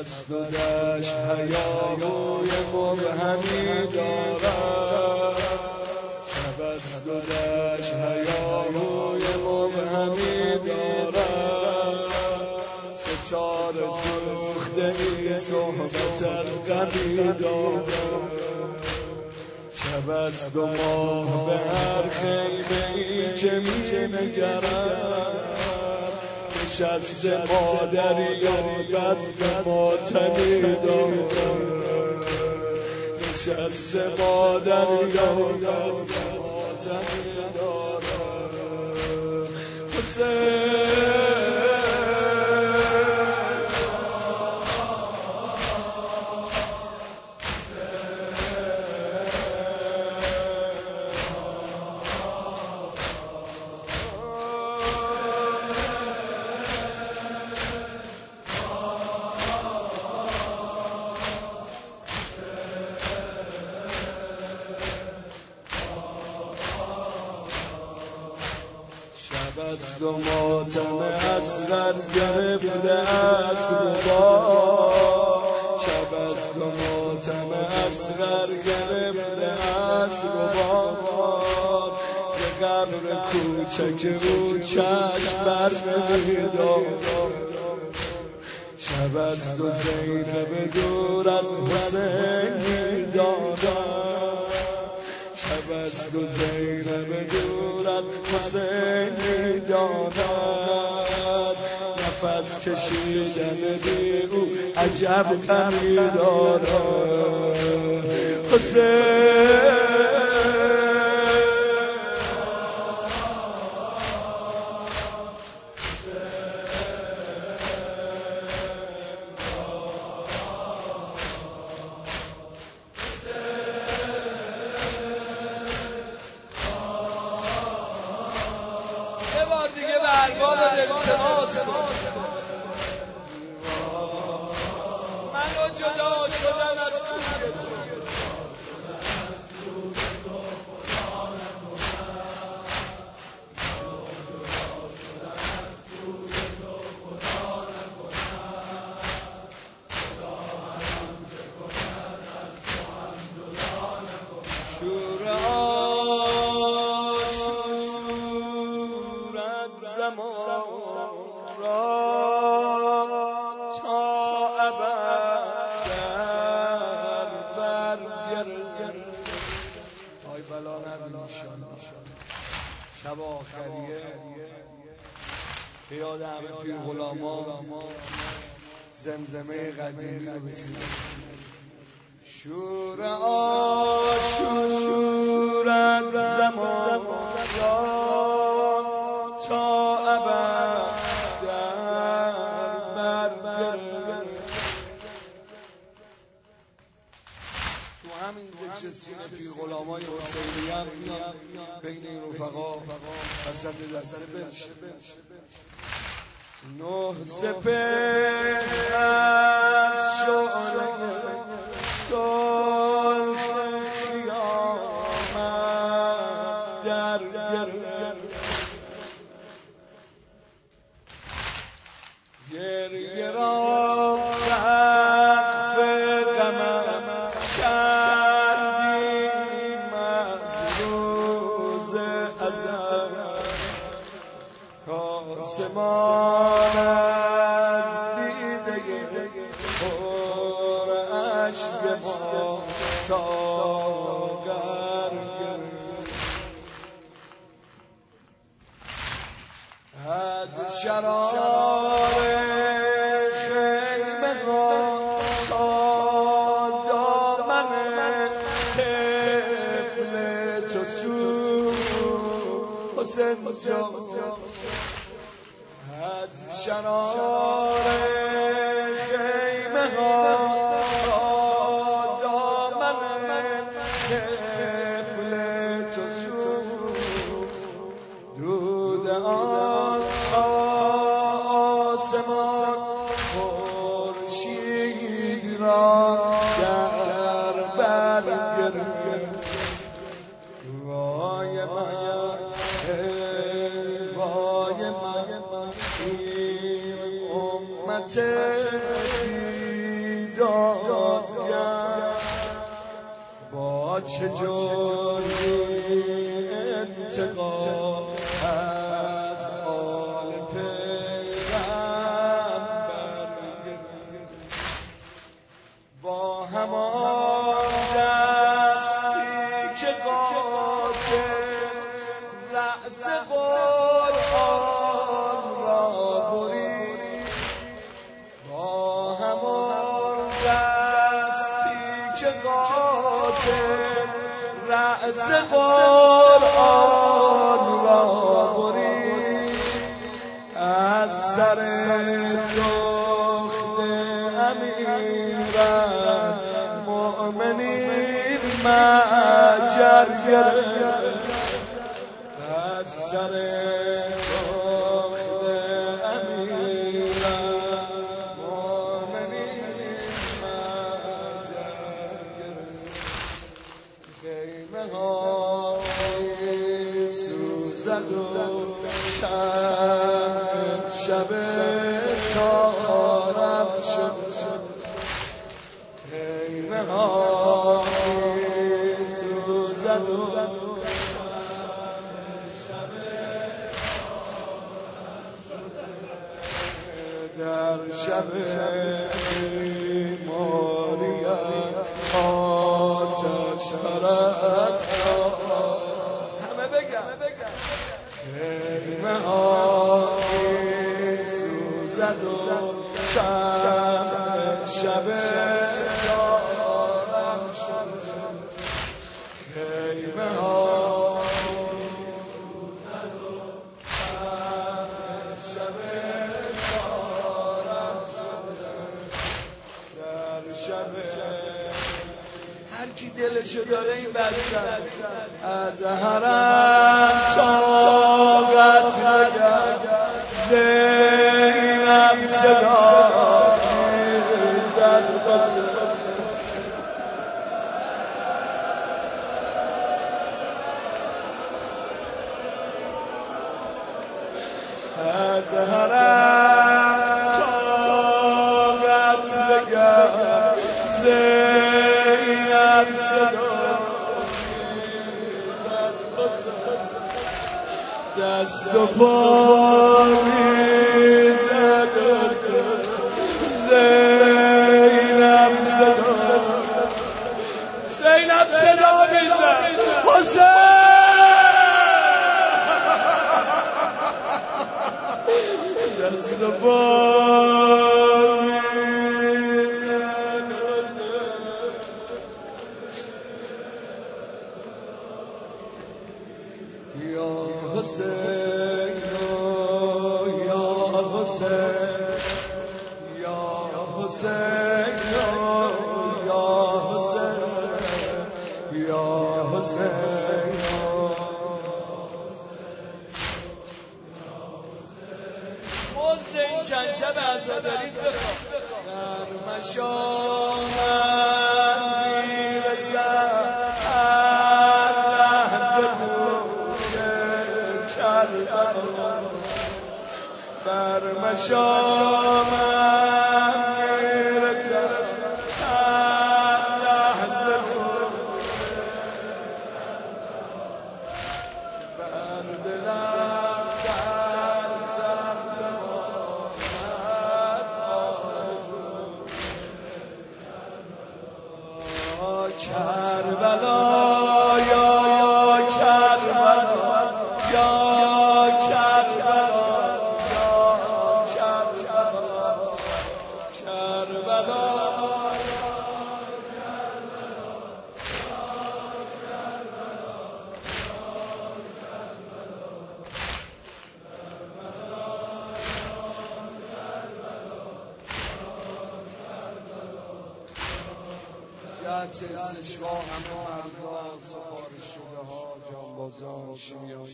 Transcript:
از دو دشت هیاهوی مبهمی دارد، شب از دو دشت هیاهوی مبهمی دارد، ستاره سوخته ای صحبت از غمی دارد، شب از دو ماه به هر خیمه ای که می نگرد، نشسته مادری و بزم ماتمی دارد، نشسته مادری و بزم ماتمی دارد. حسین از دو ماتم اصغر گرفته از روبا، شب از دو ماتم اصغر گرفته از روبا، ز قبر کوچک رو چشم بر نمی‌دارد، شب از دو زینب دور از حسین می‌دارد، شب از دو زینب دور از حسین می‌دارد، نفس کشیدن بی او عجب غمی دارد. حسین دیگه به ارباب التماس منو جدا شدن از کوی تو، شب آخریه به یاد همه پیر غلاما زمزمه قدیمی رو بسید. شور آشورت زمان را تا ابد در بر تو همین ذکر سینه پیر غلامای حسینی هم بین این رفقا وسط دسته بشه. نه سپهر از شعله سرخ خیامت در گریه را سقف غمم کردیم از روز ازل، آسمان از دیده پر اشک ما ساغر از شرار خیمه ها تا دامن طفل تو سو حسین جان، از شرار خیمه ها تا دامن طفل تو سو دود آن آسمان خورشید را در بر گرفت. وای من این امت چه جوری انتقام از آل پیغمبر با همان دستی که قاتل رأس قرآن را برید با همان دستی که قاتل رأس قرآن را برید از سر دخت امیرالمؤمنین مأجر گرفت از سر دخت امیرالمؤمنین مأجر گرفت خیمه هایی سوزد و شب تارم شد خیمه هایی سوزد و در شب بیماریت آتش پرستان همه بگم خیمه هایی سوزد و شب تارم شد خیمه هایی سوزد و شب هر کی دلشو داره این بستن از حرم طاقت نگرد زینب صدا زد از حرم طاقت نگرد زینب صدا دست و پا میزد زینب صدا میزد حسین دست و پا حسین یا حسین یا حسین یا حسین یا حسین حسین چند شب عزاداری بخواه در مشامم میرسد بر مشامم میرسد لحظه بر دلم ترسم بماند آرزو کربلا یا کربلا یا جهت استشفا همه مردان سفارش شده ها جانبازان شیمیایی